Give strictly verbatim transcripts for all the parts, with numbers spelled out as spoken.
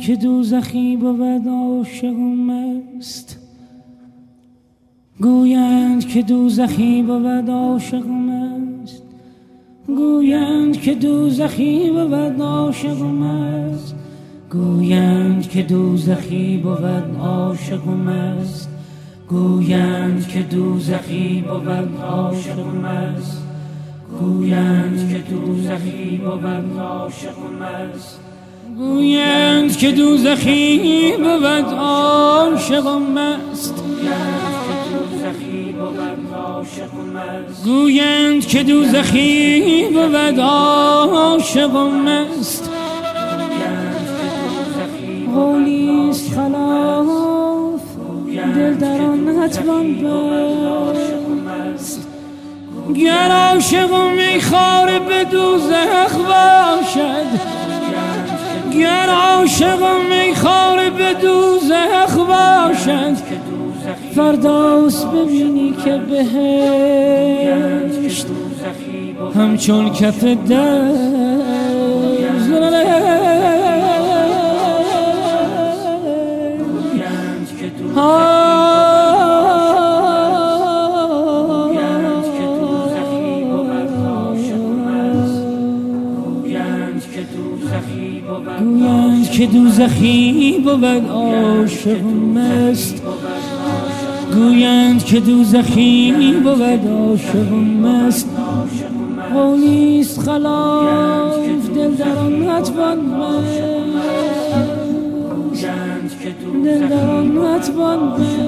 که دوزخی بود عاشق و مست، گویند که دوزخی بود عاشق و مست، گویند که دوزخی بود عاشق و مست، گویند که دوزخی بود عاشق و مست، گویند که دوزخی بود عاشق و مست، گویند که دوزخی بود عاشق و مست، گویند که دوزخی بود عاشق و مست، گویند که دوزخی بود عاشق و مست. قولیست خلاف دل در آن نتوان بست، گر عاشق و میخواره به دوزخ باشد، گر عاشق و میخواره به دوزخ باشد، فرداست ببینی که بهشت همچون کف دست. گویند که دوزخی بود عاشق مست، گویند که دوزخی بود عاشق مست. قولیست خلاف دل در آن نتوان بست، دل در آن نتوان بست.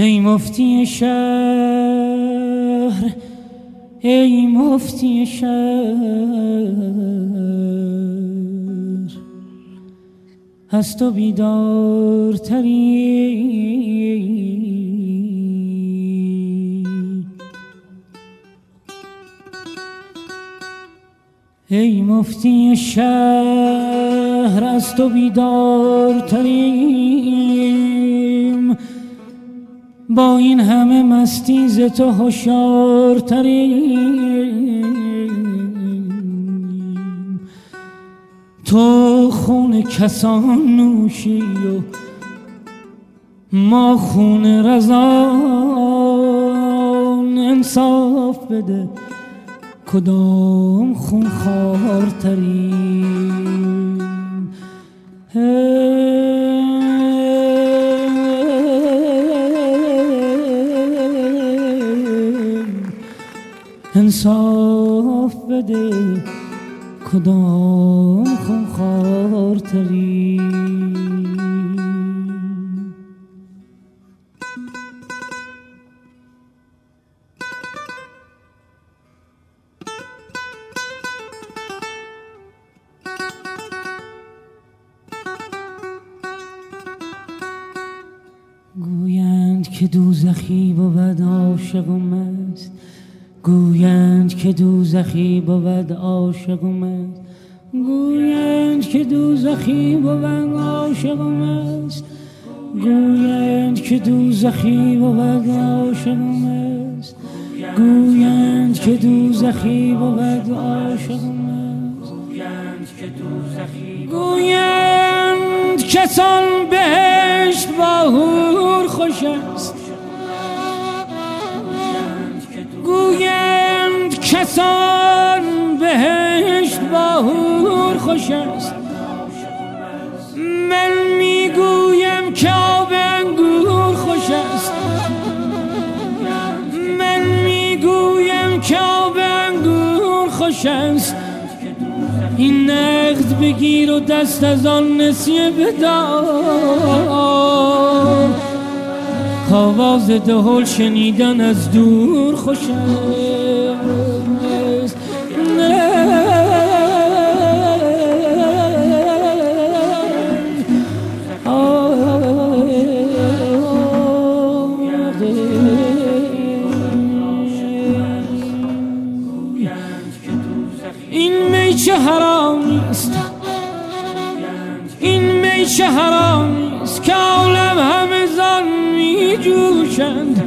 ای مفتی شهر، ای مفتی شهر، از تو بیدارتری. ای مفتی شهر، از تو بیدارتریم، با این همه مستی ز تو هوشیارتریم. تو خون کسان نوشی و ما خون رزان، انصاف بده کدام خون خوارتریم. انصاف بده کدام خون خوارتریم. گویند که دوزخی بود عاشق و مست، گویند که دوزخی بود عاشق و مست، گویند که دوزخی بود عاشق و مست، گویند که دوزخی بود عاشق و مست، گویند که دوزخی بود عاشق و مست، گویند کسان بهشت با حور خوش است، گویند کسان بهشت با حور خوش است. من میگویم که آب انگور خوش است، من میگویم که آب انگور خوش است. این نقد بگیر و دست از آن نسیه بدار، آواز دهل شنیدن از دور خوش است. این می چه حرامی است، این می چه حرامی است که عالم همه زان می جوشند.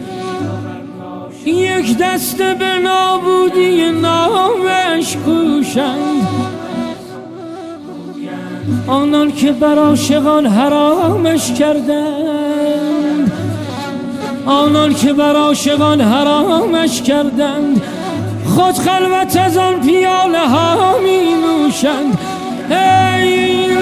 یک دست به نابودی نامش کوشند. آنان که بر عاشقان حرامش کردند، آنان که بر عاشقان حرامش کردند، خود خلوت از آن پیاله ها می نوشند. ای لیل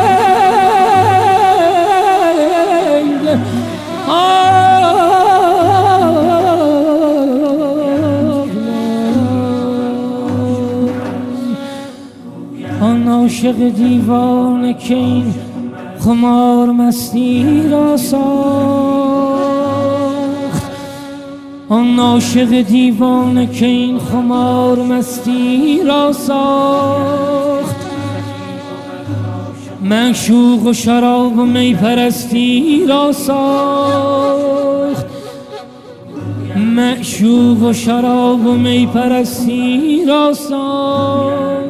آن عاشق دیوانه که این خمار مستی را ساخت، آن عاشق دیوانه که این خمار مستی را ساخت. معشوق و شراب و می پرستی را ساخت، معشوق و شراب و می پرستی را ساخت.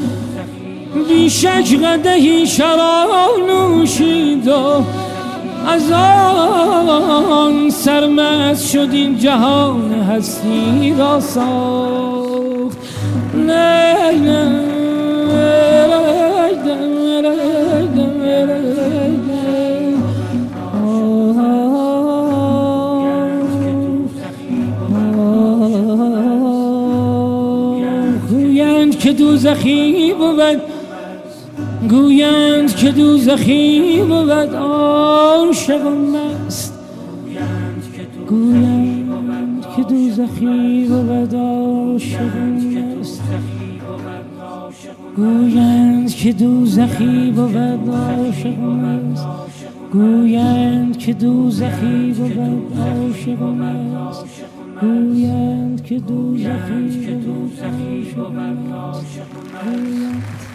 بیشک قدحی شراب نوشید و از آن سرمست شد این جهان هستی را ساخت. نه نه گویند که دوزخی بود، گویند که دوزخی بود عاشق و مست، گویند که دوزخی بود عاشق و مست، گویند که دوزخی بود عاشق و مست، گویند که دوزخی بود عاشق عاشقم است گویند که دوزخی بود عاشقم است